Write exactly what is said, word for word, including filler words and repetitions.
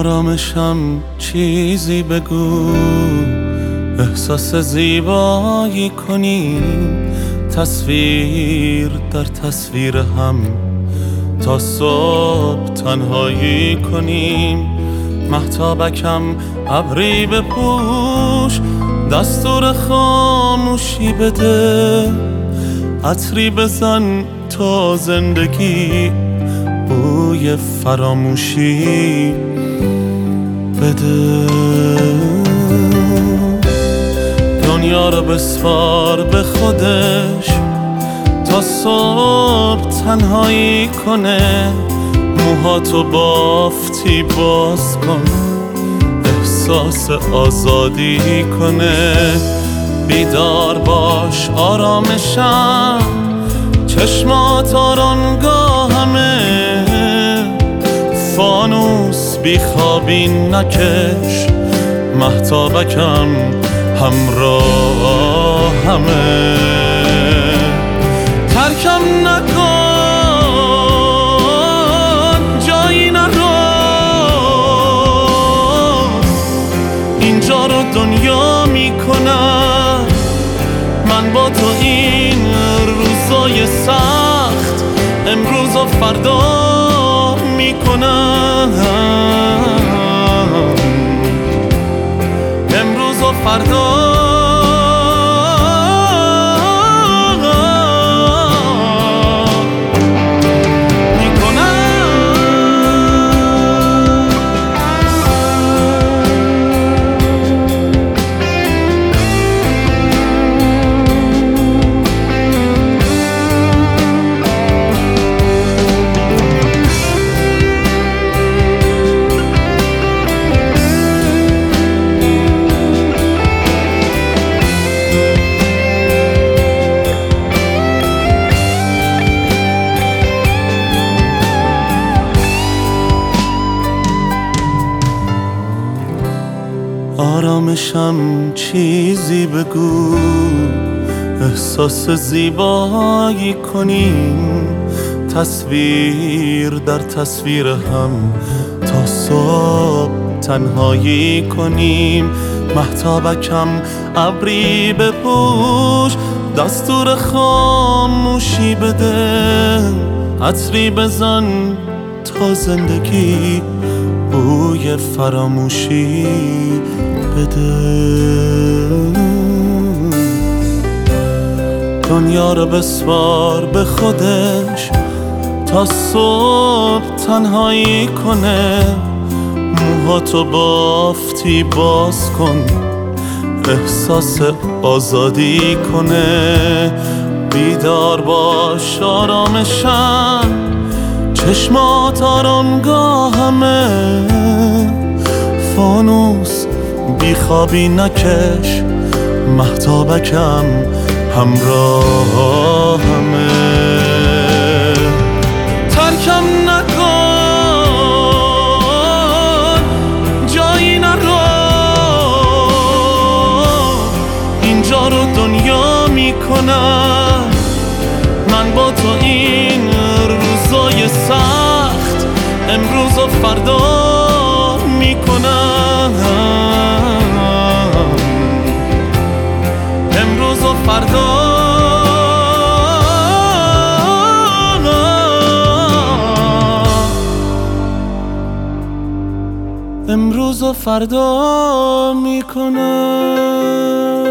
آرامشم چیزی بگو، احساس زیبایی کنیم، تصویر در تصویر هم تا صبح تنهایی کنیم. مهتابکم ابری بپوش، دستور خاموشی بده، عطری بزن تا زندگی بوی فراموشی بده. دنیا رو بسپار به خودش تا صبح تنهایی کنه، موهاتو بافتی باز کن، احساس آزادی کنه. بیدار باش آرامشم، چشمات آرانگاهمه، فانوس بیخوابی نکش، مهتابکم همراهمه. ترکم نکن جایی نرو، اینجا رو دنیا میکنم، من با تو این روزای سخت امروز و فردا میکنم، امروز و فردا. آرامشم چیزی بگو، احساس زیبایی کنیم، تصویر در تصویر هم تا صبح تنهایی کنیم. مهتابکم ابری بپوش، دستور خاموشی بده، عطری بزن تا زندگی بوی فراموشی بده. دنیا رو بسپار به خودش تا صبح تنهایی کنه، موهاتو بافتی باز کن، احساس آزادی کنه. بیدار باش آرامشم، چشمات آرامگاهمه، فانوس بیخوابی نکش، مهتابکم همراهمه. ترکم نکن جایی نرو، اینجا رو دنیا میکنم، من با تو این روزای سخت امروز و فردا میکنم، امروز و فردا. امروز و فردا میکنم.